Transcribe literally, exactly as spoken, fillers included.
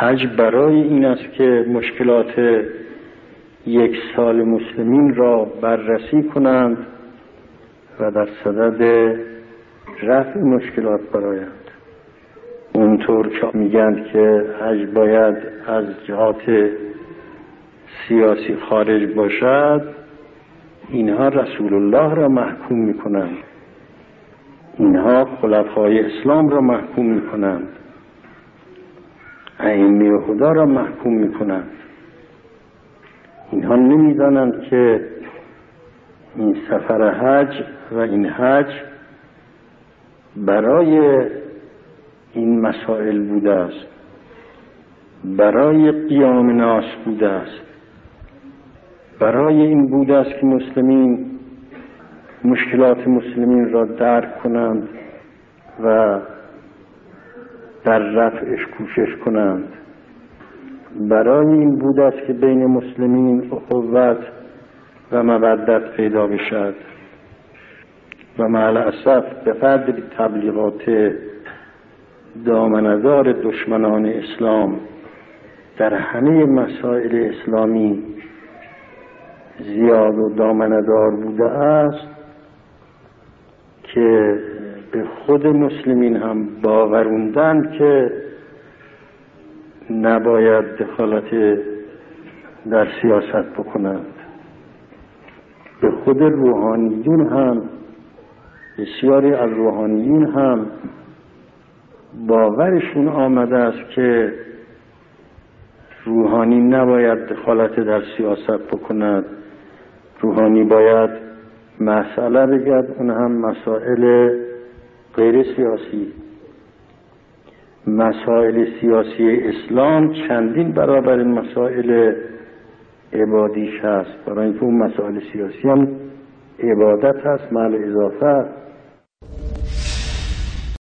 حج برای این است که مشکلات یک سال مسلمین را بررسی کنند و در صدد رفع مشکلات برآیند. اونطور که میگند که حج باید از جهات سیاسی خارج باشد، اینها رسول الله را محکوم میکنند، اینها خلفای اسلام را محکوم میکنند، ائمه خدا را محکوم میکنند. اینها نمیدانند که این سفر حج و این حج برای این مسائل بوده است، برای قیام ناس بوده است، برای این بوده است که مسلمین مشکلات مسلمین را درک کنند و در رفعش کوشش کنند. برای این بوده است که بین مسلمین اخوت و مودت پیدا بشد و مع الاسف به قدر تبلیغات دامنه‌دار دشمنان اسلام در همه مسائل اسلامی زیاد و دامنه‌دار بوده است که به خود مسلمین هم باوروندن که نباید دخالت در سیاست بکنند. به خود روحانیون هم، بسیاری از روحانیون هم باورشون آمده است که روحانی نباید دخالت در سیاست بکند، روحانی باید مسئله بگد، اون هم مسائل غیر سیاسی. مسائل سیاسی اسلام چندین برابر مسائل عبادیش هست، برای اینکه اون مسائل سیاسی هم عبادت هست مع اضافه.